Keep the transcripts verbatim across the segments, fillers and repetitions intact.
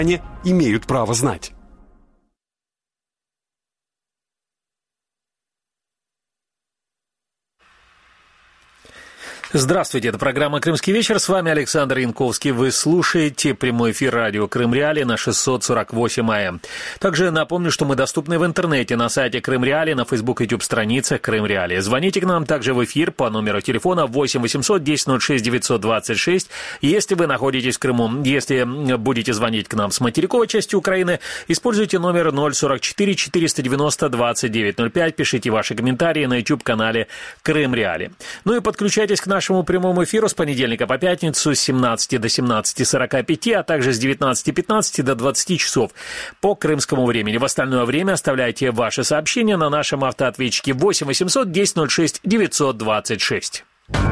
Они имеют право знать. Здравствуйте, это программа «Крымский вечер». С вами Александр Янковский. Вы слушаете прямой эфир радио «Крым Реалии» на шестьсот сорок восемь АМ. Также напомню, что мы доступны в интернете на сайте Крым Реалии, на Facebook и YouTube страницах Крым Реалии. Звоните к нам также в эфир по номеру телефона восемь восемьсот десять ноль шесть девятьсот двадцать шесть. Если вы находитесь в Крыму, если будете звонить к нам с материковой части Украины, используйте номер ноль сорок четыре четыреста девяносто двадцать девять ноль пять. Пишите ваши комментарии на YouTube-канале Крым Реалии. Ну и подключайтесь к нашему нашему прямому эфиру с понедельника по пятницу с семнадцати до семнадцати сорока пяти, а также с девятнадцати пятнадцати до двадцати часов по крымскому времени. В остальное время оставляйте ваши сообщения на нашем автоответчике восемь восемьсот десять ноль шесть девятьсот двадцать шесть.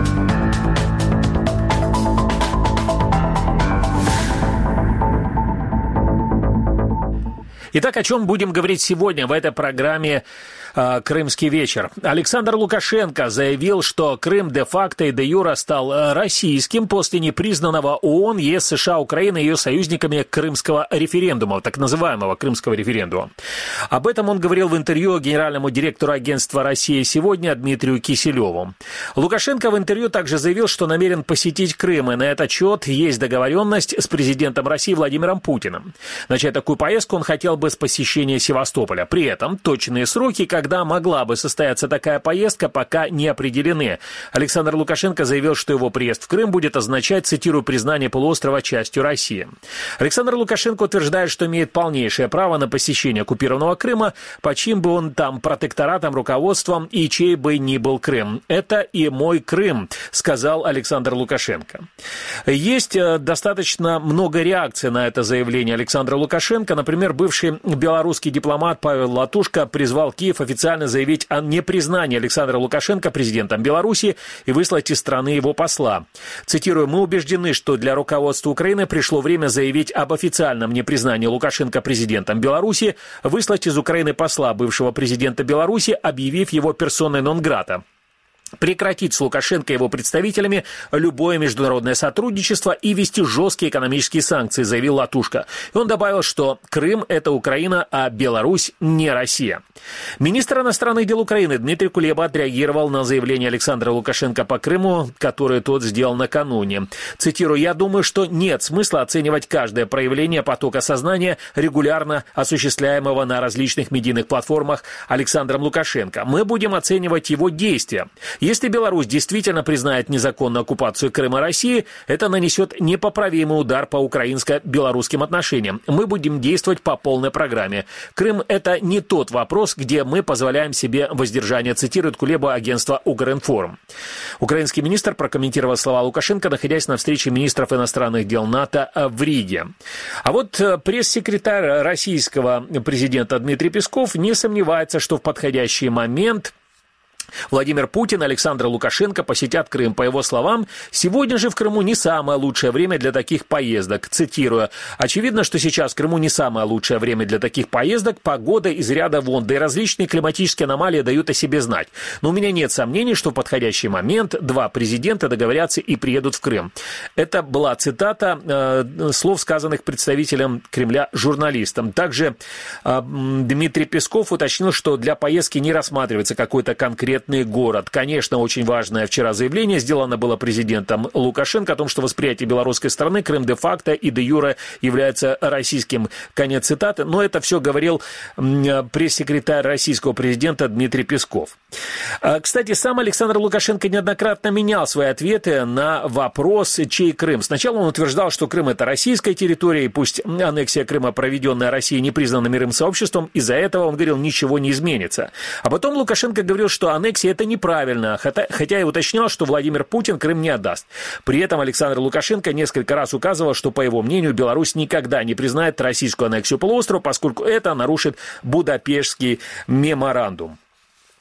Итак, о чем будем говорить сегодня в этой программе э, «Крымский вечер». Александр Лукашенко заявил, что Крым де-факто и де-юре стал российским после непризнанного ООН, ЕС, США, Украины и ее союзниками крымского референдума, так называемого крымского референдума. Об этом он говорил в интервью генеральному директору агентства «Россия сегодня» Дмитрию Киселеву. Лукашенко в интервью также заявил, что намерен посетить Крым, и на этот счет есть договоренность с президентом России Владимиром Путиным. Начать такую поездку он хотел бы с посещения Севастополя. При этом точные сроки, когда могла бы состояться такая поездка, пока не определены. Александр Лукашенко заявил, что его приезд в Крым будет означать, цитирую, признание полуострова частью России. Александр Лукашенко утверждает, что имеет полнейшее право на посещение оккупированного Крыма, по чьим бы он там протекторатом, руководством и чей бы ни был Крым. Это и мой Крым, сказал Александр Лукашенко. Есть достаточно много реакций на это заявление Александра Лукашенко. Например, бывший белорусский дипломат Павел Латушко призвал Киев официально заявить о непризнании Александра Лукашенко президентом Беларуси и выслать из страны его посла. Цитирую: «Мы убеждены, что для руководства Украины пришло время заявить об официальном непризнании Лукашенко президентом Беларуси, выслать из Украины посла бывшего президента Беларуси, объявив его персоной нон-грата. Прекратить с Лукашенко и его представителями любое международное сотрудничество и ввести жесткие экономические санкции», заявил Латушко. И он добавил, что Крым – это Украина, а Беларусь – не Россия. Министр иностранных дел Украины Дмитрий Кулеба отреагировал на заявление Александра Лукашенко по Крыму, которое тот сделал накануне. Цитирую: «Я думаю, что нет смысла оценивать каждое проявление потока сознания, регулярно осуществляемого на различных медийных платформах Александром Лукашенко. Мы будем оценивать его действия. Если Беларусь действительно признает незаконную оккупацию Крыма России, это нанесет непоправимый удар по украинско-белорусским отношениям. Мы будем действовать по полной программе. Крым – это не тот вопрос, где мы позволяем себе воздержание», цитирует Кулеба агентство Укринформ. Украинский министр прокомментировал слова Лукашенко, находясь на встрече министров иностранных дел НАТО в Риге. А вот пресс-секретарь российского президента Дмитрий Песков не сомневается, что в подходящий момент Владимир Путин и Александр Лукашенко посетят Крым. По его словам, сегодня же в Крыму не самое лучшее время для таких поездок. Цитирую: «Очевидно, что сейчас в Крыму не самое лучшее время для таких поездок. Погода из ряда вон, да и различные климатические аномалии дают о себе знать. Но у меня нет сомнений, что в подходящий момент два президента договорятся и приедут в Крым». Это была цитата э, слов, сказанных представителем Кремля журналистам. Также э, Дмитрий Песков уточнил, что для поездки не рассматривается какой-то конкретный город. Конечно, очень важное вчера заявление сделано было президентом Лукашенко о том, что восприятие белорусской страны Крым де-факто и де-юре является российским. Конец цитаты. Но это все говорил пресс-секретарь российского президента Дмитрий Песков. Кстати, сам Александр Лукашенко неоднократно менял свои ответы на вопрос, чей Крым. Сначала он утверждал, что Крым – это российская территория, и пусть аннексия Крыма, проведенная Россией, не признана мировым сообществом, из-за этого, он говорил, ничего не изменится. А потом Лукашенко говорил, что аннексия это неправильно, хотя, хотя и уточнял, что Владимир Путин Крым не отдаст. При этом Александр Лукашенко несколько раз указывал, что, по его мнению, Беларусь никогда не признает российскую аннексию полуострова, поскольку это нарушит Будапештский меморандум.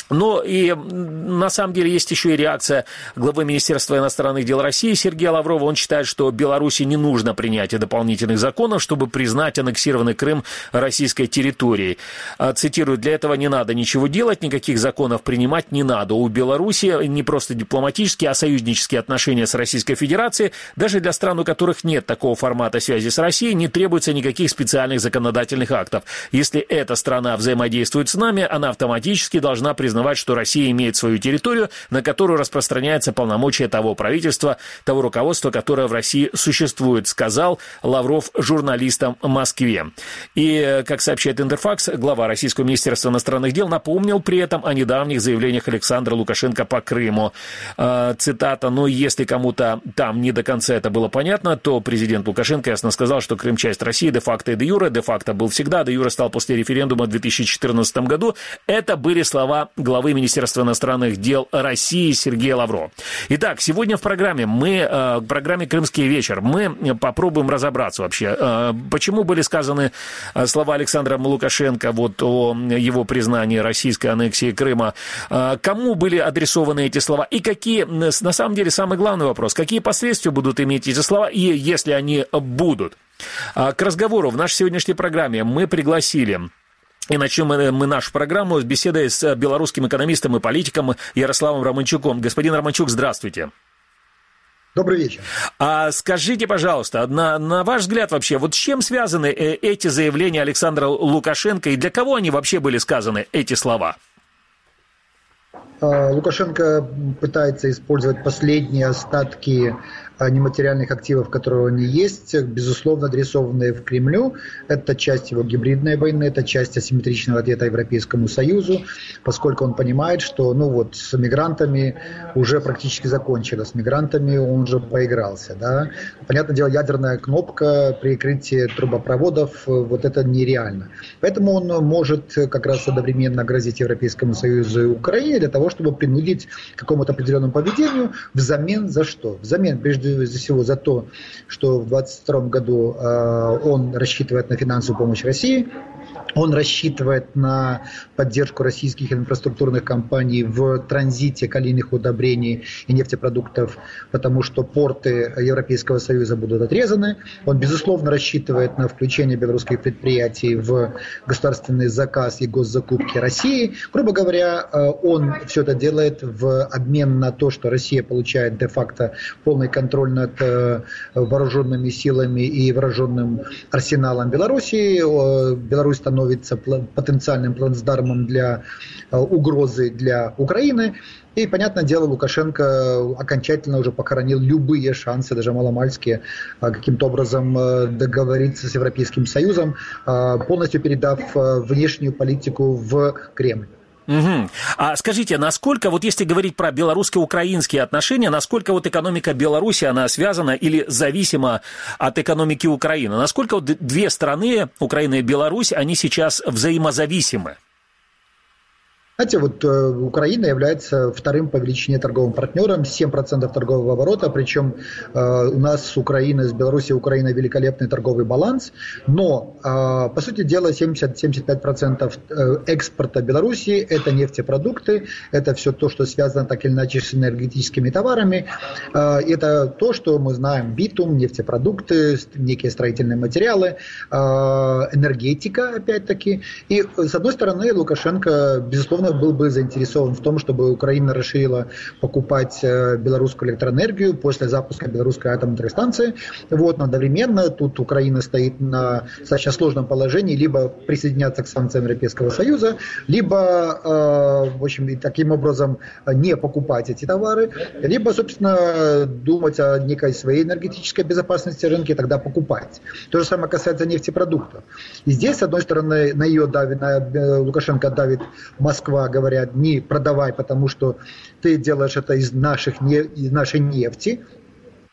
Но и на самом деле есть еще и реакция главы Министерства иностранных дел России Сергея Лаврова. Он считает, что Беларуси не нужно принятие дополнительных законов, чтобы признать аннексированный Крым российской территорией. Цитирую, для этого не надо ничего делать, никаких законов принимать не надо. У Беларуси не просто дипломатические, а союзнические отношения с Российской Федерацией. Даже для стран, у которых нет такого формата связи с Россией, не требуется никаких специальных законодательных актов. Если эта страна взаимодействует с нами, она автоматически должна признать, что Россия имеет свою территорию, на которую распространяются полномочия того правительства, того руководства, которое в России существует, сказал Лавров журналистам в Москве. И, как сообщает Интерфакс, глава Российского министерства иностранных дел напомнил при этом о недавних заявлениях Александра Лукашенко по Крыму. Цитата, «Ну, если кому-то там не до конца это было понятно, то президент Лукашенко ясно сказал, что Крым часть России де-факто и де-юре, де-факто был всегда, де-юре стал после референдума в две тысячи четырнадцатом году». Это были слова главы Министерства иностранных дел России Сергея Лаврова. Итак, сегодня в программе мы, в программе «Крымский вечер», мы попробуем разобраться вообще, почему были сказаны слова Александра Лукашенко вот о его признании российской аннексии Крыма, кому были адресованы эти слова и какие, на самом деле, самый главный вопрос, какие последствия будут иметь эти слова, и если они будут. К разговору в нашей сегодняшней программе мы пригласили... И начнем мы нашу программу с беседой с белорусским экономистом и политиком Ярославом Романчуком. Господин Романчук, здравствуйте. Добрый вечер. А скажите, пожалуйста, на, на ваш взгляд вообще, вот с чем связаны эти заявления Александра Лукашенко и для кого они вообще были сказаны, эти слова? Лукашенко пытается использовать последние остатки нематериальных активов, которые у него есть, безусловно, адресованные в Кремлю. Это часть его гибридной войны, это часть асимметричного ответа Европейскому Союзу, поскольку он понимает, что ну вот, с мигрантами уже практически закончено, с мигрантами он уже поигрался. Да? Понятное дело, ядерная кнопка, прикрытие трубопроводов, вот это нереально. Поэтому он может как раз одновременно грозить Европейскому Союзу и Украине для того, чтобы принудить к какому-то определенному поведению, взамен за что? Взамен, прежде всего, за то, что в двадцать втором году э, он рассчитывает на финансовую помощь России, он рассчитывает на поддержку российских инфраструктурных компаний в транзите калийных удобрений и нефтепродуктов, потому что порты Европейского Союза будут отрезаны. Он, безусловно, рассчитывает на включение белорусских предприятий в государственный заказ и госзакупки России. Грубо говоря, он все это делает в обмен на то, что Россия получает де-факто полный контроль над вооруженными силами и вооруженным арсеналом Белоруссии. Беларусь становится потенциальным плацдармом для угрозы для Украины. И, понятное дело, Лукашенко окончательно уже похоронил любые шансы, даже маломальские, каким-то образом договориться с Европейским Союзом, полностью передав внешнюю политику в Кремль. Угу. А скажите, насколько, вот если говорить про белорусско-украинские отношения, насколько вот экономика Беларуси, она связана или зависима от экономики Украины? Насколько вот две страны, Украина и Беларусь, они сейчас взаимозависимы? Знаете, вот э, Украина является вторым по величине торговым партнером, семь процентов торгового оборота, причем э, у нас с Украиной, с Белоруссией и Украиной великолепный торговый баланс, но, э, по сути дела, семьдесят-семьдесят пять процентов экспорта Белоруссии – это нефтепродукты, это все то, что связано так или иначе с энергетическими товарами, э, это то, что мы знаем: битум, нефтепродукты, некие строительные материалы, э, энергетика, опять-таки. И, с одной стороны, Лукашенко, безусловно, был бы заинтересован в том, чтобы Украина расширила покупать белорусскую электроэнергию после запуска белорусской атомной электростанции. Вот, но одновременно тут Украина стоит на достаточно сложном положении: либо присоединяться к санкциям Европейского Союза, либо, э, в общем, таким образом не покупать эти товары, либо, собственно, думать о некой своей энергетической безопасности рынка и тогда покупать. То же самое касается нефтепродуктов. И здесь, с одной стороны, на ее давит, на Лукашенко давит Москва, говорят: не продавай, потому что ты делаешь это из, наших, из нашей нефти.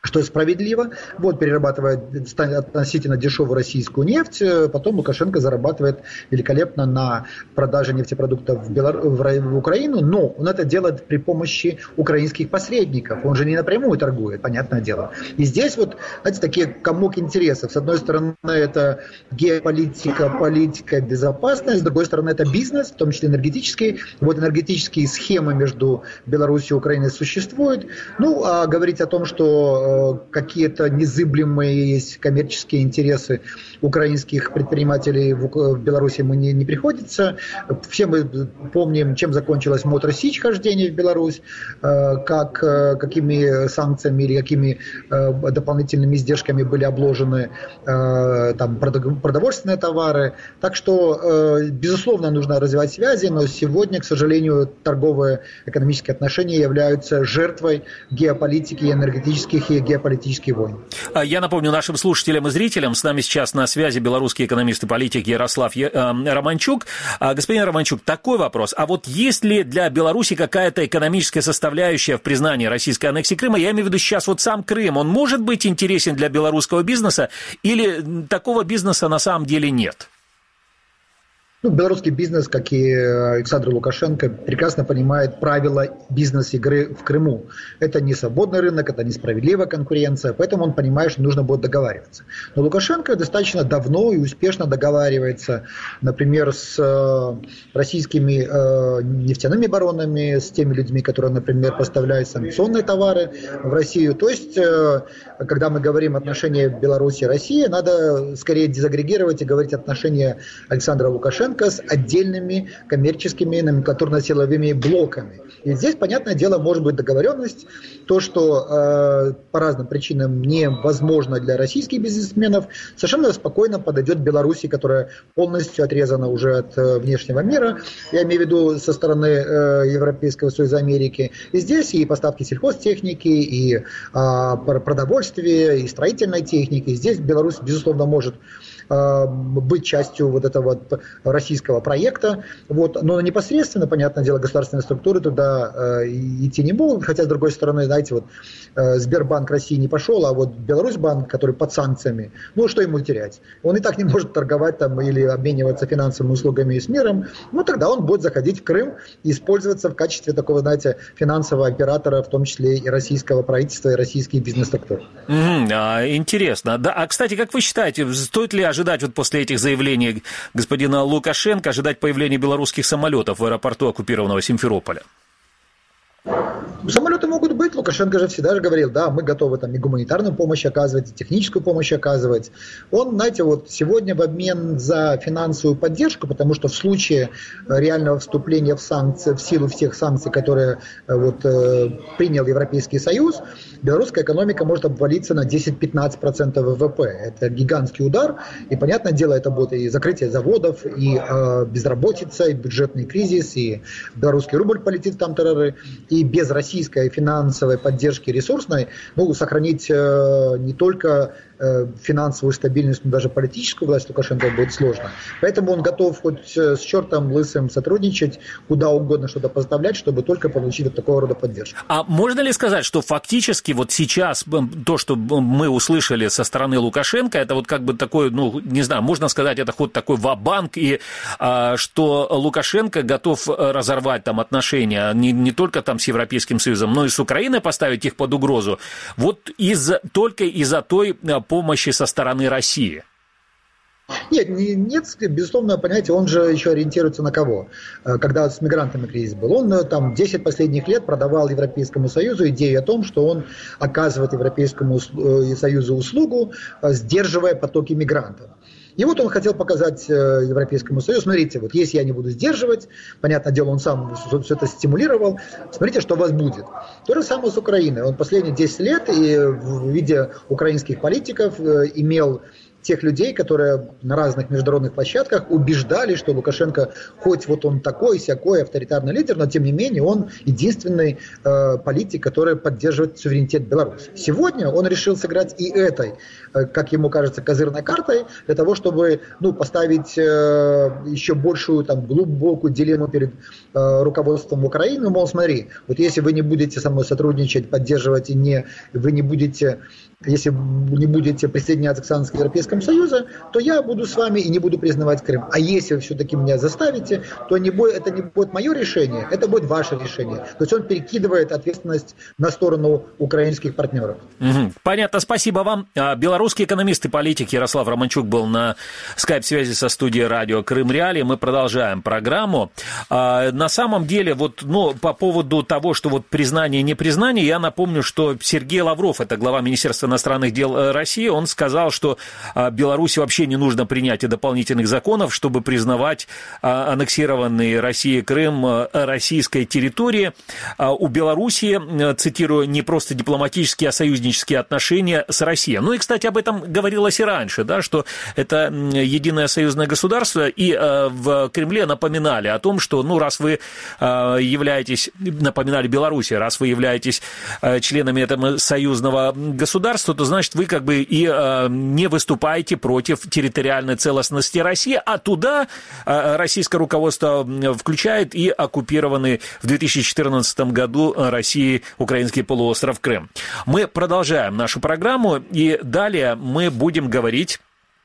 что справедливо. Вот перерабатывает относительно дешевую российскую нефть, потом Лукашенко зарабатывает великолепно на продаже нефтепродуктов в, Белор... в Украину, но он это делает при помощи украинских посредников. Он же не напрямую торгует, понятное дело. И здесь вот, знаете, такие комок интересов. С одной стороны, это геополитика, политика, безопасность, с другой стороны, это бизнес, в том числе энергетический. Вот энергетические схемы между Беларусью и Украиной существуют. Ну, а говорить о том, что какие-то незыблемые есть коммерческие интересы украинских предпринимателей в Беларуси мы не, не приходится. Все мы помним, чем закончилось Мотор Сич хождение в Беларусь, как, какими санкциями или какими дополнительными издержками были обложены там, продовольственные товары. Так что, безусловно, нужно развивать связи, но сегодня, к сожалению, торговые экономические отношения являются жертвой геополитики и энергетических и геополитических войн. Я напомню нашим слушателям и зрителям, с нами сейчас на связи белорусский экономист и политик Ярослав Романчук. Господин Романчук, такой вопрос. А вот есть ли для Беларуси какая-то экономическая составляющая в признании российской аннексии Крыма? Я имею в виду сейчас вот сам Крым. Он может быть интересен для белорусского бизнеса или такого бизнеса на самом деле нет? Ну, белорусский бизнес, как и Александр Лукашенко, прекрасно понимает правила бизнес-игры в Крыму. Это не свободный рынок, это несправедливая конкуренция, поэтому он понимает, что нужно будет договариваться. Но Лукашенко достаточно давно и успешно договаривается, например, с российскими э, нефтяными баронами, с теми людьми, которые, например, поставляют санкционные товары в Россию. То есть, э, когда мы говорим отношения Беларуси и России, надо скорее дезагрегировать и говорить отношения Александра Лукашенко с отдельными коммерческими номенклатурно-силовыми блоками. И здесь, понятное дело, может быть договоренность, то, что э, по разным причинам невозможно для российских бизнесменов, совершенно спокойно подойдет Беларуси, которая полностью отрезана уже от э, внешнего мира, я имею в виду со стороны э, Европейского Союза Америки. И здесь и поставки сельхозтехники, и э, продовольствия, и строительной техники. И здесь Беларусь, безусловно, может быть частью вот этого российского проекта, вот. Но непосредственно, понятное дело, государственные структуры туда э, идти не будут, хотя, с другой стороны, знаете, вот э, Сбербанк России не пошел, а вот Беларусьбанк, который под санкциями, ну, что ему терять? Он и так не может торговать там или обмениваться финансовыми услугами с миром, ну, тогда он будет заходить в Крым и использоваться в качестве такого, знаете, финансового оператора, в том числе и российского правительства, и российских бизнес-структур. Mm-hmm. А, интересно. Да, а, кстати, как вы считаете, стоит ли ожидать вот после этих заявлений господина Лукашенко, ожидать появления белорусских самолетов в аэропорту оккупированного Симферополя? Самолеты могут быть. Лукашенко же всегда же говорил, да, мы готовы там и гуманитарную помощь оказывать, и техническую помощь оказывать. Он, знаете, вот сегодня в обмен за финансовую поддержку, потому что в случае реального вступления в санкции, в силу всех санкций, которые вот, принял Европейский Союз, белорусская экономика может обвалиться на десять-пятнадцать процентов ВВП. Это гигантский удар, и, понятное дело, это будет и закрытие заводов, и э, безработица, и бюджетный кризис, и белорусский рубль полетит там тарары, и без российской финансовой поддержки ресурсной, ну, сохранить э, не только э, финансовую стабильность, но даже политическую власть Лукашенко будет сложно. Поэтому он готов хоть с чертом лысым сотрудничать, куда угодно что-то поставлять, чтобы только получить вот такого рода поддержку. А можно ли сказать, что фактически вот сейчас то, что мы услышали со стороны Лукашенко, это вот как бы такой, ну, не знаю, можно сказать, это ход такой ва-банк, и а, что Лукашенко готов разорвать там отношения не, не только там с Европейским Союзом, но и с Украиной, поставить их под угрозу, вот из, только из-за той помощи со стороны России? Нет, нет, безусловно, понимаете, он же еще ориентируется на кого? Когда с мигрантами кризис был, он там десять последних лет продавал Европейскому Союзу идею о том, что он оказывает Европейскому Союзу услугу, сдерживая потоки мигрантов. И вот он хотел показать Европейскому Союзу, смотрите, вот если я не буду сдерживать, понятное дело, он сам все это стимулировал, смотрите, что у вас будет. То же самое с Украиной. Он последние десять лет и в виде украинских политиков имел тех людей, которые на разных международных площадках убеждали, что Лукашенко, хоть вот он такой, сякой авторитарный лидер, но тем не менее он единственный э, политик, который поддерживает суверенитет Беларуси. Сегодня он решил сыграть и этой, э, как ему кажется, козырной картой, для того, чтобы ну, поставить э, еще большую там, глубокую дилемму перед э, руководством Украины. Мол, смотри, вот если вы не будете со мной сотрудничать, поддерживать, и не, вы не будете, если вы не будете присоединяться к санкциям Европейского Союза, то я буду с вами и не буду признавать Крым. А если вы все-таки меня заставите, то не будет, это не будет мое решение, это будет ваше решение. То есть он перекидывает ответственность на сторону украинских партнеров. Угу. Понятно, спасибо вам. Белорусский экономист и политик Ярослав Романчук был на скайп-связи со студией радио Крым Реалии. Мы продолжаем программу. На самом деле, вот, ну, по поводу того, что вот признание и непризнание, я напомню, что Сергей Лавров, это глава Министерства иностранных дел России, он сказал, что Беларуси вообще не нужно принятия дополнительных законов, чтобы признавать аннексированный Россией Крым российской территории. У Беларуси, цитирую, не просто дипломатические, а союзнические отношения с Россией. Ну и, кстати, об этом говорилось и раньше, да, что это единое союзное государство, и в Кремле напоминали о том, что, ну, раз вы являетесь, напоминали Беларуси, раз вы являетесь членами этого союзного государства, то, значит, вы как бы и не выступаете против территориальной целостности России, а туда российское руководство включает и оккупированный в две тысячи четырнадцатом году Россией украинский полуостров Крым. Мы продолжаем нашу программу, и далее мы будем говорить...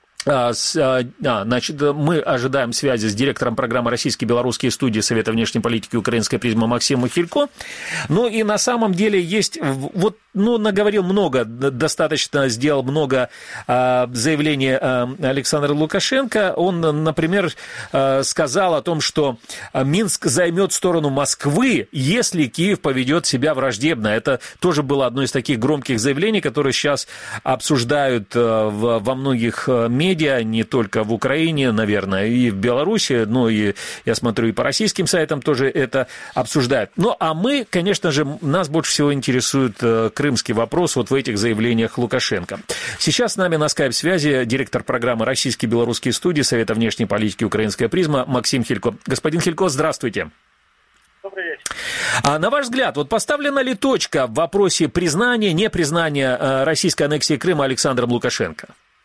А, значит, мы ожидаем связи с директором программы «Российские белорусские студии» Совета внешней политики «Украинская призма» Максимом Хилько. Ну и на самом деле есть, вот, ну, наговорил много, достаточно сделал много а, заявлений а, Александра Лукашенко. Он, например, а, сказал о том, что Минск займет сторону Москвы, если Киев поведет себя враждебно. Это тоже было одно из таких громких заявлений, которые сейчас обсуждают а, в, во многих медиа. Медиа, не только в Украине, наверное, и в Беларуси, ну и, я смотрю, и по российским сайтам тоже это обсуждают. Ну, а мы, конечно же, нас больше всего интересует э, крымский вопрос вот в этих заявлениях Лукашенко. Сейчас с нами на скайп-связи директор программы «Российские белорусские студии» Совета внешней политики «Украинская призма» Максим Хилько. Господин Хилько, здравствуйте. Добрый вечер. А на ваш взгляд, вот поставлена ли точка в вопросе признания, непризнания э, российской аннексии Крыма Александром Лукашенко?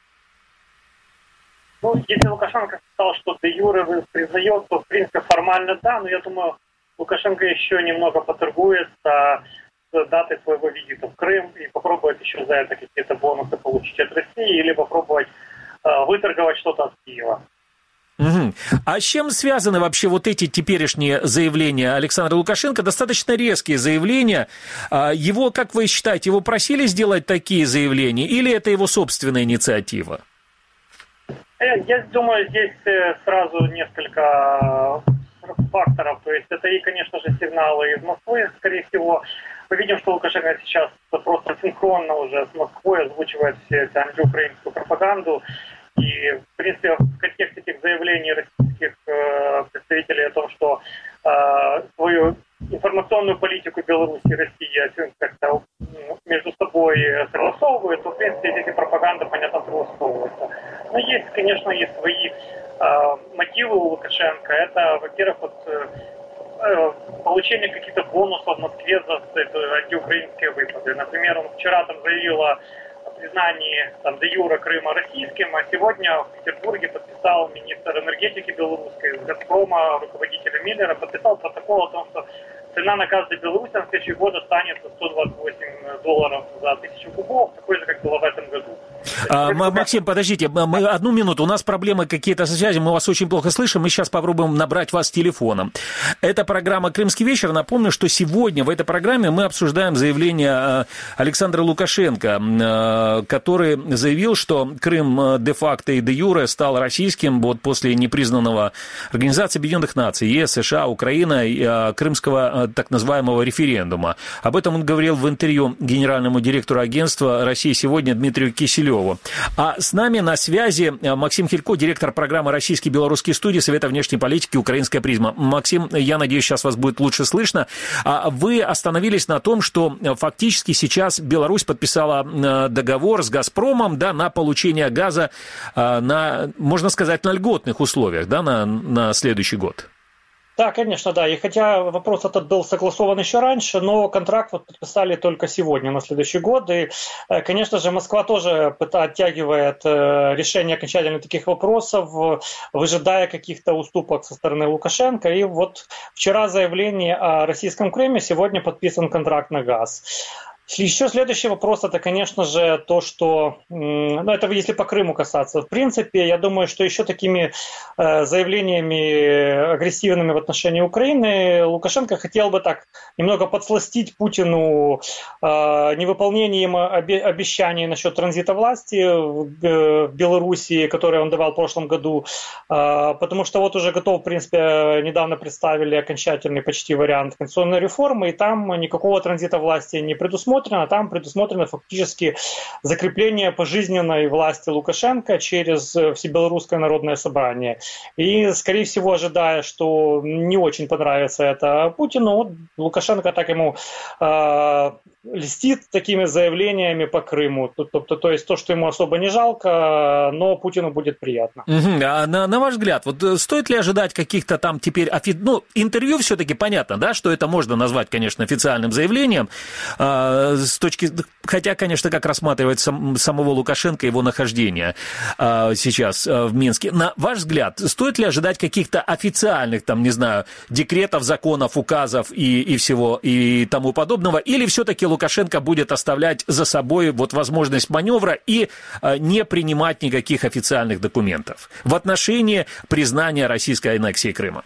Ну, если Лукашенко сказал, что де юре признает, то, в принципе, формально да, но я думаю, Лукашенко еще немного поторгуется с датой своего визита в Крым и попробует еще за это какие-то бонусы получить от России или попробовать э, выторговать что-то от Киева. Угу. А с чем связаны вообще вот эти теперешние заявления Александра Лукашенко? Достаточно резкие заявления. Его, как вы считаете, его просили сделать такие заявления или это его собственная инициатива? Я думаю, здесь сразу несколько факторов. То есть это и, конечно же, сигналы из Москвы, скорее всего. Мы видим, что Лукашенко сейчас просто синхронно уже с Москвой озвучивает все эту антиукраинскую пропаганду. И, в принципе, в контексте этих заявлений российских э, представителей о том, что э, свою информационную политику Беларуси и России как-то между собой согласовывают, то, в принципе, эти пропаганда, понятно, согласовывается. Но есть, конечно, и свои э, мотивы у Лукашенко. Это, во-первых, вот, э, получение каких-то бонусов в Москве за антиукраинские выпады. Например, он вчера там заявил о признании там, де юре Крыма российским, а сегодня в Петербурге подписал министр энергетики белорусской, из «Газпрома», руководителя Миллера, подписал протокол о том, что цена на газ для Беларуси на следующий год останется сто двадцать восемь долларов за тысячу кубов, такой же, как было в этом году. А, Максим, подождите, мы, одну минуту, у нас проблемы какие-то со связью, мы вас очень плохо слышим, мы сейчас попробуем набрать вас телефоном. Это программа «Крымский вечер». Напомню, что сегодня в этой программе мы обсуждаем заявление Александра Лукашенко, который заявил, что Крым де-факто и де-юре стал российским вот после непризнанного Организации Объединенных Наций, ЕС, США, Украина, Крымского так называемого референдума. Об этом он говорил в интервью генеральному директору агентства «Россия сегодня» Дмитрию Киселеву. А с нами на связи Максим Хилько, директор программы «Российские-белорусские студии» Совета внешней политики «Украинская призма». Максим, я надеюсь, сейчас вас будет лучше слышно. Вы остановились на том, что фактически сейчас Беларусь подписала договор с «Газпромом», да, на получение газа на, можно сказать, на льготных условиях, да, на, на следующий год. Да, конечно, да. И хотя вопрос этот был согласован еще раньше, но контракт вот подписали только сегодня, на следующий год. И, конечно же, Москва тоже оттягивает решение окончательно таких вопросов, выжидая каких-то уступок со стороны Лукашенко. И вот вчера заявление о российском Крыме, сегодня подписан контракт на газ. Еще следующий вопрос, это, конечно же, то, что, ну, это если по Крыму касаться, в принципе, я думаю, что еще такими э, заявлениями агрессивными в отношении Украины Лукашенко хотел бы так немного подсластить Путину э, невыполнением обе- обещаний насчет транзита власти в, в Белоруссии, которые он давал в прошлом году, э, потому что вот уже готов, в принципе, недавно представили окончательный почти вариант конституционной реформы, и там никакого транзита власти не предусмотрено. Там предусмотрено фактически закрепление пожизненной власти Лукашенко через Всебелорусское народное собрание. И, скорее всего, ожидая, что не очень понравится это Путину, вот Лукашенко так ему э, льстит такими заявлениями по Крыму. То, то, то есть то, что ему особо не жалко, но Путину будет приятно. Угу. А на, на ваш взгляд, вот стоит ли ожидать каких-то там теперь... Офи... Ну, интервью все-таки понятно, да, что это можно назвать, конечно, официальным заявлением, э, с точки, хотя, конечно, как рассматривать сам, самого Лукашенко, его нахождение а, сейчас а, в Минске. На ваш взгляд, стоит ли ожидать каких-то официальных, там, не знаю, декретов, законов, указов и, и всего и тому подобного, или все-таки Лукашенко будет оставлять за собой вот возможность маневра и а, не принимать никаких официальных документов в отношении признания российской аннексии Крыма?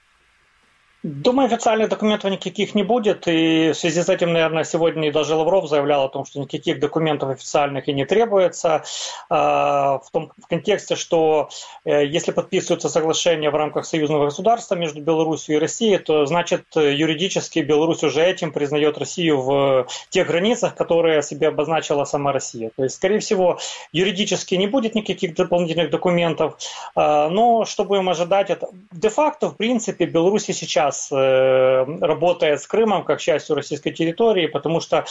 Думаю, официальных документов никаких не будет, и в связи с этим, наверное, сегодня и даже Лавров заявлял о том, что никаких документов официальных и не требуется, в том в контексте, что если подписываются соглашения в рамках союзного государства между Беларусью и Россией, то, значит, юридически Беларусь уже этим признает Россию в тех границах, которые себе обозначила сама Россия. То есть, скорее всего, юридически не будет никаких дополнительных документов, но что будем ожидать, это де-факто, в принципе, Беларусь сейчас работает с Крымом как частью российской территории, потому что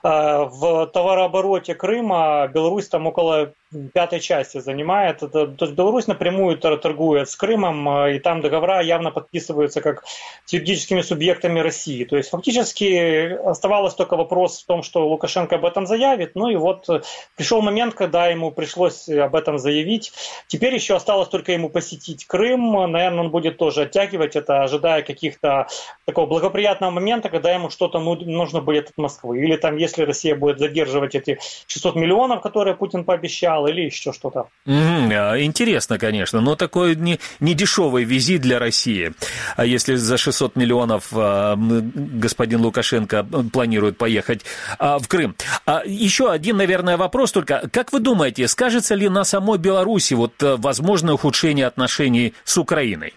в товарообороте Крыма Беларусь там около пятой части занимает. Это, то есть Беларусь напрямую торгует с Крымом, и там договора явно подписываются как с юридическими субъектами России. То есть фактически оставалось только вопрос в том, что Лукашенко об этом заявит. Ну и вот пришел момент, когда ему пришлось об этом заявить. Теперь еще осталось только ему посетить Крым. Наверное, он будет тоже оттягивать это, ожидая каких-то такого благоприятного момента, когда ему что-то нужно будет от Москвы. Или там, если Россия будет задерживать эти шестьсот миллионов, которые Путин пообещал, или еще что-то. Mm-hmm. Интересно, конечно, но такой не, не дешевый визит для России. А если за шестьсот миллионов а, господин Лукашенко планирует поехать а, в Крым. А, еще один, наверное, вопрос только. Как вы думаете, скажется ли на самой Беларуси вот возможное ухудшение отношений с Украиной?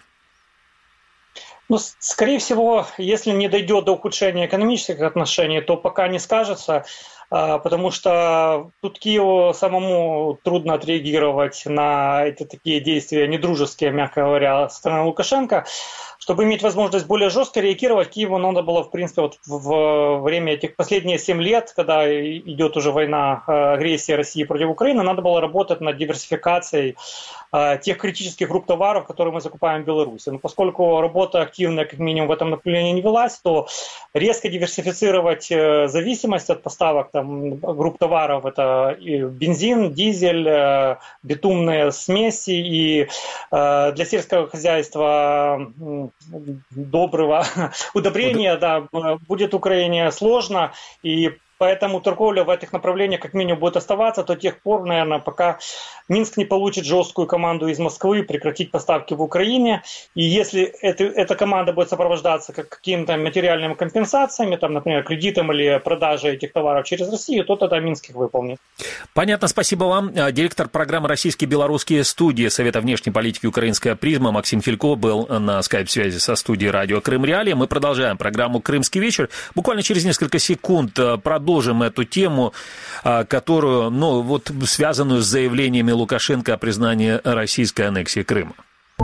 Ну, скорее всего, если не дойдет до ухудшения экономических отношений, то пока не скажется, потому что тут Киеву самому трудно отреагировать на эти такие действия недружеские, мягко говоря, со стороны Лукашенко. Чтобы иметь возможность более жестко реагировать, Киеву надо было, в принципе, вот в время этих последних семь лет, когда идет уже война, агрессия России против Украины, надо было работать над диверсификацией тех критических групп товаров, которые мы закупаем в Беларуси. Но поскольку работа активная, как минимум, в этом направлении не велась, то резко диверсифицировать зависимость от поставок там, групп товаров, это и бензин, дизель, битумные смеси, и для сельского хозяйства доброго удобрения, да, будет Украине сложно, и поэтому торговля в этих направлениях как минимум будет оставаться до тех пор, наверное, пока Минск не получит жесткую команду из Москвы прекратить поставки в Украине. И если это, эта команда будет сопровождаться как какими-то материальными компенсациями, там, например, кредитом или продажей этих товаров через Россию, то тогда Минск их выполнит. Понятно, спасибо вам. Директор программы «Российские белорусские студии» Совета внешней политики «Украинская призма» Максим Филько был на скайп-связи со студией радио «Крым Реалии». Мы продолжаем программу «Крымский вечер». Буквально через несколько секунд продолжим эту тему, которую, ну, вот, связанную с заявлениями Лукашенко о признании российской аннексии Крыма.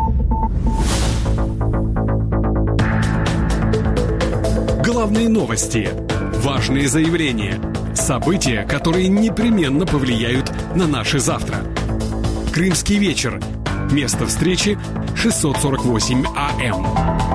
Главные новости, важные заявления, события, которые непременно повлияют на наше завтра. Крымский вечер. Место встречи шестьсот сорок восемь АМ.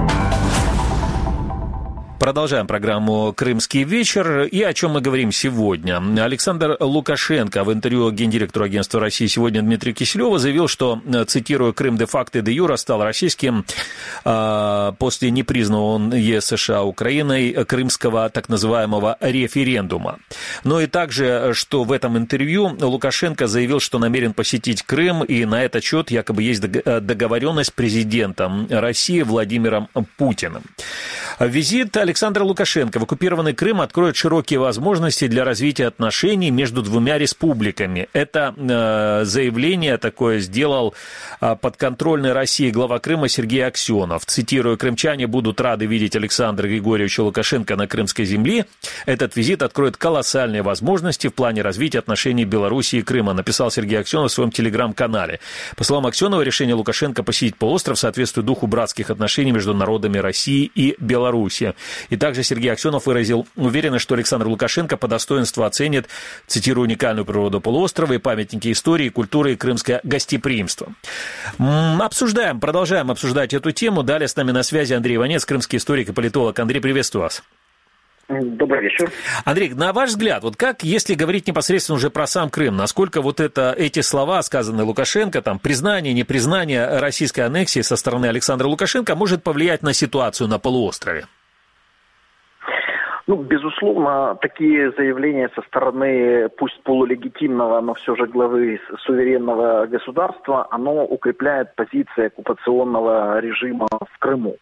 Продолжаем программу «Крымский вечер». И о чем мы говорим сегодня. Александр Лукашенко в интервью гендиректору агентства России «Сегодня» Дмитрию Киселеву заявил, что, цитирую, «Крым де-факто и де-юра стал российским э, после непризнанного он ЕС США Украиной крымского так называемого референдума». Но и также, что в этом интервью Лукашенко заявил, что намерен посетить Крым, и на этот счет якобы есть договоренность с президентом России Владимиром Путиным. Визит Александра Лукашенко в оккупированный Крым откроет широкие возможности для развития отношений между двумя республиками. Это э, заявление такое сделал э, подконтрольный России глава Крыма Сергей Аксенов. Цитирую, «Крымчане будут рады видеть Александра Григорьевича Лукашенко на крымской земле. Этот визит откроет колоссальные возможности в плане развития отношений Беларуси и Крыма», написал Сергей Аксенов в своем телеграм-канале. По словам Аксенова, решение Лукашенко посетить полуостров соответствует духу братских отношений между народами России и Беларуси. И также Сергей Аксенов выразил уверенность, что Александр Лукашенко по достоинству оценит, цитирую, уникальную природу полуострова и памятники истории, культуры и крымское гостеприимство. М-м, обсуждаем, продолжаем обсуждать эту тему. Далее с нами на связи Андрей Иванец, крымский историк и политолог. Андрей, приветствую вас. Добрый вечер. Андрей, на ваш взгляд, вот как, если говорить непосредственно уже про сам Крым, насколько вот это, эти слова, сказанные Лукашенко, там, признание, непризнание российской аннексии со стороны Александра Лукашенко может повлиять на ситуацию на полуострове? Ну, безусловно, такие заявления со стороны, пусть полулегитимного, но все же главы суверенного государства, оно укрепляет позиции оккупационного режима в Крыму.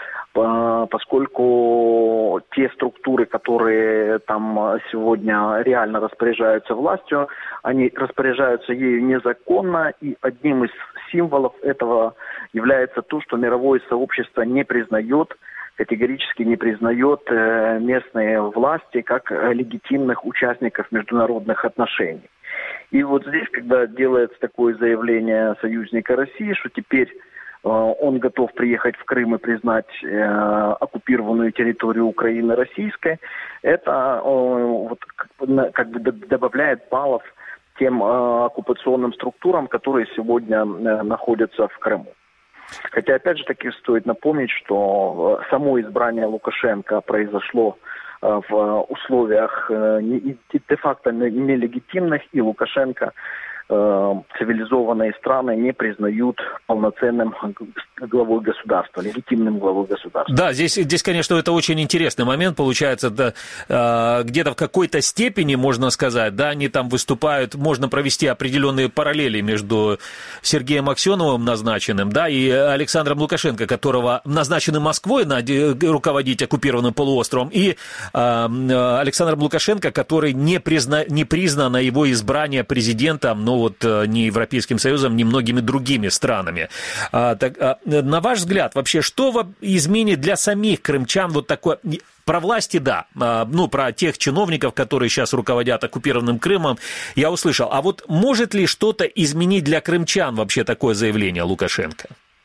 Поскольку те структуры, которые там сегодня реально распоряжаются властью, они распоряжаются ею незаконно, и одним из символов этого является то, что мировое сообщество не признает, категорически не признает местные власти как легитимных участников международных отношений. И вот здесь, когда делается такое заявление союзника России, что теперь он готов приехать в Крым и признать э, оккупированную территорию Украины российской, это э, вот, как, как бы добавляет баллов тем э, оккупационным структурам, которые сегодня э, находятся в Крыму. Хотя, опять же таки, стоит напомнить, что само избрание Лукашенко произошло э, в условиях э, де-факто нелегитимных, и Лукашенко цивилизованные страны не признают полноценным главой государства, легитимным главой государства. Да, здесь, здесь, конечно, это очень интересный момент, получается, да, э, где-то в какой-то степени, можно сказать, да, они там выступают, можно провести определенные параллели между Сергеем Аксеновым назначенным, да, и Александром Лукашенко, которого назначены Москвой на, руководить оккупированным полуостровом, и э, Александром Лукашенко, который не, призна, не признано его избрание президентом, ну, вот ни Европейским Союзом, ни многими другими странами. А, так, а, на ваш взгляд, вообще, что изменит для самих крымчан вот такое... Про власти, да, а, ну, про тех чиновников, которые сейчас руководят оккупированным Крымом, я услышал. А вот может ли что-то изменить для крымчан вообще такое заявление Лукашенко?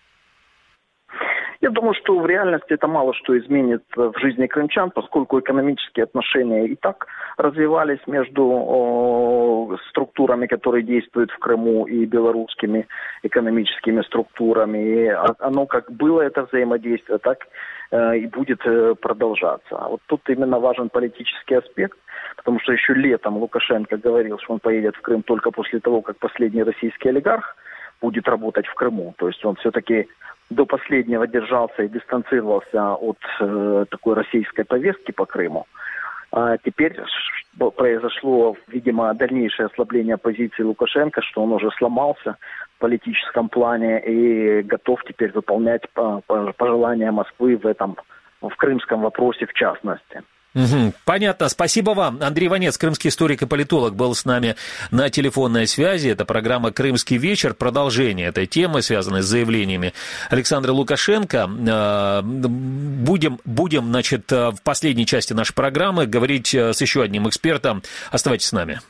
Я думаю, что в реальности это мало что изменит в жизни крымчан, поскольку экономические отношения и так развивались между о, структурами, которые действуют в Крыму, и белорусскими экономическими структурами. И оно как было это взаимодействие, так э, и будет э, продолжаться. А вот тут именно важен политический аспект, потому что еще летом Лукашенко говорил, что он поедет в Крым только после того, как последний российский олигарх будет работать в Крыму. То есть он все-таки до последнего держался и дистанцировался от э, такой российской повестки по Крыму. А теперь произошло, видимо, дальнейшее ослабление позиции Лукашенко, что он уже сломался в политическом плане и готов теперь выполнять пожелания Москвы в этом, в крымском вопросе в частности. Угу, понятно. Спасибо вам. Андрей Иванец, крымский историк и политолог, был с нами на телефонной связи. Это программа «Крымский вечер». Продолжение этой темы, связанной с заявлениями Александра Лукашенко. Будем, будем, значит, в последней части нашей программы говорить с еще одним экспертом. Оставайтесь с нами.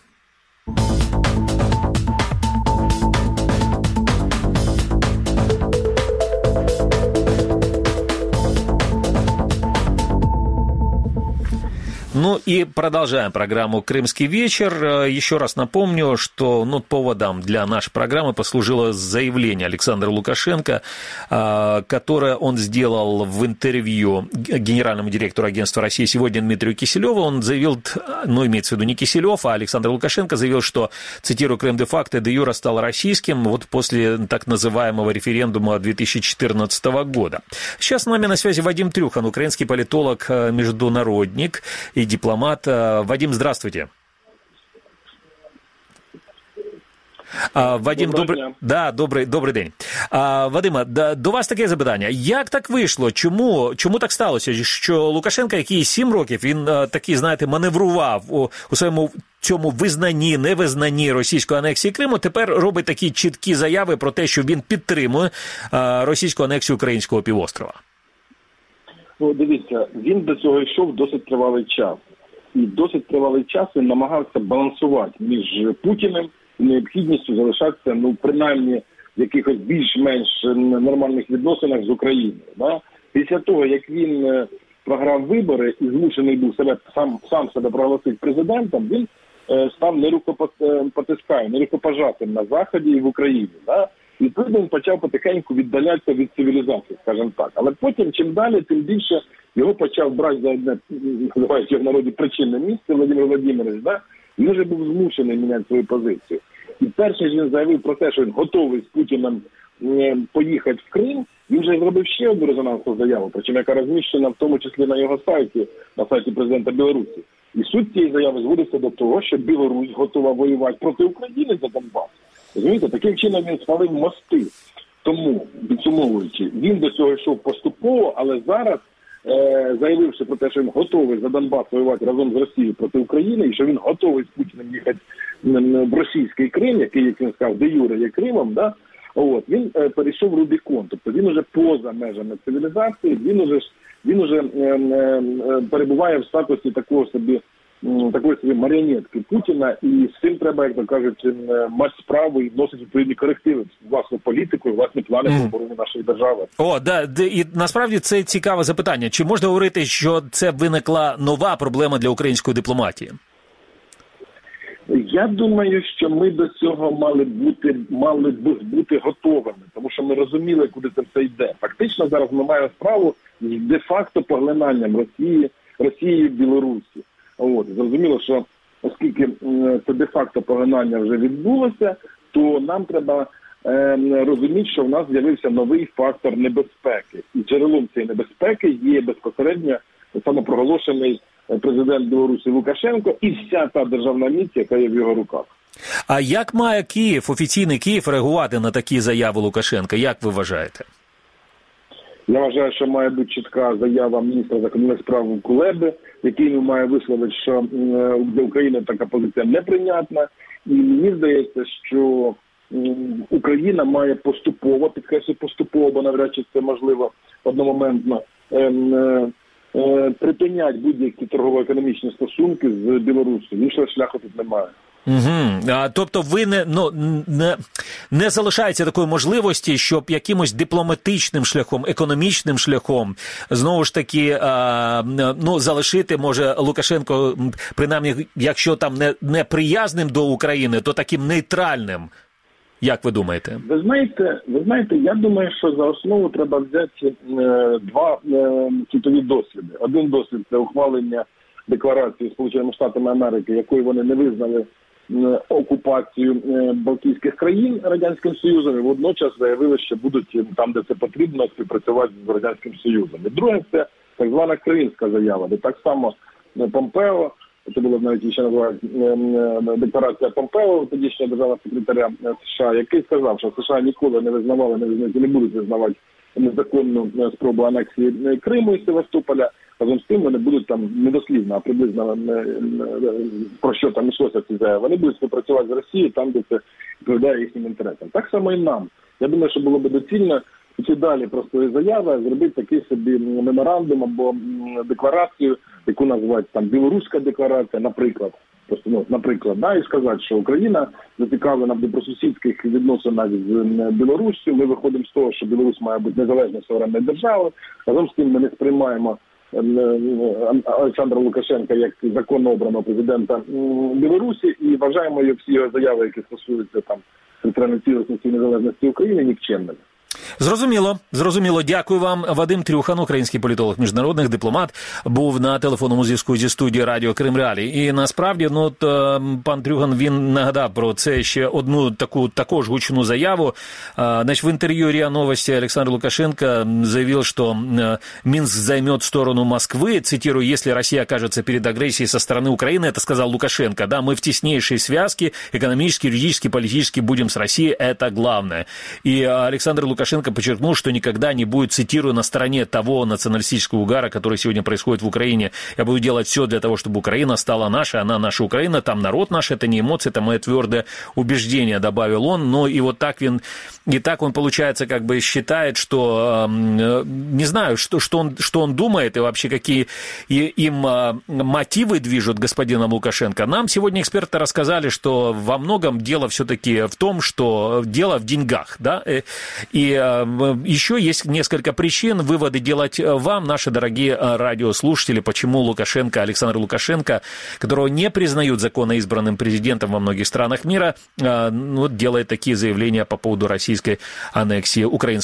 Ну и продолжаем программу «Крымский вечер». Еще раз напомню, что ну, поводом для нашей программы послужило заявление Александра Лукашенко, которое он сделал в интервью генеральному директору агентства «Россия сегодня» Дмитрию Киселеву. Он заявил, ну имеется в виду не Киселев, а Александр Лукашенко заявил, что, цитирую, «Крым де-факто и де-юре стал российским вот после так называемого референдума две тысячи четырнадцатого года». Сейчас с нами на связи Вадим Трюхан, украинский политолог, международник и дипломат. Вадим, здравствуйте. Вадим, добрий, да, добрий, добрий день. Вадиме, до вас таке запитання. Як так вийшло? Чому, чому так сталося, що Лукашенко, який сім років, він такий, знаєте, маневрував у, у своєму цьому визнанні, невизнанні російської анексії Криму, тепер робить такі чіткі заяви про те, що він підтримує російську анексію українського півострова? Ну, дивіться, він до цього йшов досить тривалий час. І досить тривалий час він намагався балансувати між Путіним і необхідністю залишатися, ну, принаймні, в якихось більш-менш нормальних відносинах з Україною. Да? Після того, як він програв вибори і змушений був себе, сам, сам себе проголосити президентом, він е, став нерукопотискаєм, нерукопожатим на Заході і в Україні. Да? І відповідно він почав потихеньку віддалятися від цивілізації, скажімо так. Але потім, чим далі, тим більше його почав брати за одне, називають його в народі, причинне місце, Владимир Владимирович, да? Він вже був змушений міняти свою позицію. І перш ніж він заявив про те, що він готовий з Путіним поїхати в Крим, він вже зробив ще одну резонансну заяву, причому яка розміщена в тому числі на його сайті, на сайті президента Білорусі. І суть цієї заяви зводиться до того, що Білорусь готова воювати проти України за Донбас. Розумієте, таким чином він спалив мости. Тому, підсумовуючи, він до цього йшов поступово, але зараз, е, заявивши про те, що він готовий за Донбас воювати разом з Росією проти України, і що він готовий з Путіним їхати в російський Крим, який, як він сказав, де-юре є Кримом, да? От, він е, перейшов Рубікон. Тобто він уже поза межами цивілізації, він уже, він уже е, е, перебуває в статусі такого собі, такої собі маріонетки Путіна, і з цим треба, як то кажуть, мати справу і вносити відповідні корективи, власну політику і власні плани по обороні нашої держави. О, да, і насправді це цікаве запитання. Чи можна говорити, що це виникла нова проблема для української дипломатії? Я думаю, що ми до цього мали бути, мали б бути готовими, тому що ми розуміли, куди це все йде. Фактично зараз ми маємо справу з де-факто поглинанням Росії, Росії в Білорусі. От, зрозуміло, що оскільки це де-факто поглинання вже відбулося, то нам треба е, розуміти, що в нас з'явився новий фактор небезпеки. І джерелом цієї небезпеки є безпосередньо самопроголошений президент Білорусі Лукашенко і вся та державна міць, яка є в його руках. А як має Київ, офіційний Київ, реагувати на такі заяви Лукашенка? Як ви вважаєте? Я вважаю, що має бути чітка заява міністра закордонних справ Кулеби, який він має висловити, що для України така позиція неприйнятна. І мені здається, що Україна має поступово, підкреслю поступово, бо навряд чи це можливо одномоментно, припиняти будь-які торгово-економічні стосунки з Білоруссю. Іншого шляху тут немає. Угу. А, тобто ви не, ну, не, не залишається такої можливості, щоб якимось дипломатичним шляхом, економічним шляхом, знову ж таки, а, ну, залишити, може, Лукашенко, принаймні, якщо там не, не приязним до України, то таким нейтральним. Як ви думаєте? Ви знаєте, ви знаєте, я думаю, що за основу треба взяти е, два е, світові досвіди. Один досвід – це ухвалення декларації Сполученими Штатами Америки, якою вони не визнали е, окупацію е, Балтійських країн Радянським Союзом, і водночас заявили, що будуть там, де це потрібно, співпрацювати з Радянським Союзом. І друге – це так звана кримська заява, де так само Помпео. Це було навіть ще називають декларація Помпео, тодішнього державного секретаря США, який сказав, що США ніколи не визнавали, не визнають і не будуть визнавати незаконну спробу анексії Криму і Севастополя. Разом з тим вони будуть там недослівно, а приблизно про що там йшлося ці заяви. Вони будуть співпрацювати з Росією там, де це відповідає їхнім інтересам. Так само і нам. Я думаю, що було б доцільно ці далі простої заяви зробити такий собі меморандум або декларацію, яку називають там білоруська декларація, наприклад. Просто, ну, наприклад, да, і сказати, що Україна зацікавлена в добросусідських відносинах з Білоруссю. Ми виходимо з того, що Білорусь має бути незалежною суверенною державою. Разом з тим ми не сприймаємо Олександра Лукашенка як законно обраного президента Білорусі і вважаємо його всі його заяви, які стосуються там територіальної цілісності і незалежності України, нікчемними. Зрозуміло, зрозуміло. Дякую вам. Вадим Трюхан, український політолог, міжнародний дипломат, був на телефонному зв'язку зі студії Радіо Крим Реалії. І насправді, ну, от, пан Трюхан, він нагадав про це ще одну таку також гучну заяву. Значит, в интервью РИА Новости Александр Лукашенко заявил, что Минск займет сторону Москвы. Цитирую: «Если Россия окажется перед агрессией со стороны Украины», это сказал Лукашенко, да, «мы в теснейшей связке, экономически, юридически, политически будем с Россией, это главное». И Александр Лукашенко подчеркнул, что никогда не будет, цитирую, на стороне того националистического угара, который сегодня происходит в Украине. «Я буду делать все для того, чтобы Украина стала нашей, она наша Украина, там народ наш, это не эмоции, это мое твердое убеждение», добавил он. Но и вот так он, и так он, получается, как бы считает, что, не знаю, что, что, он, что он думает и вообще какие им мотивы движут господином Лукашенко. Нам сегодня эксперты рассказали, что во многом дело все-таки в том, что дело в деньгах, да, и еще есть несколько причин, выводы делать вам, наши дорогие радиослушатели, почему Лукашенко, Александр Лукашенко, которого не признают законно избранным президентом во многих странах мира, ну, делает такие заявления по поводу российской аннексии украинского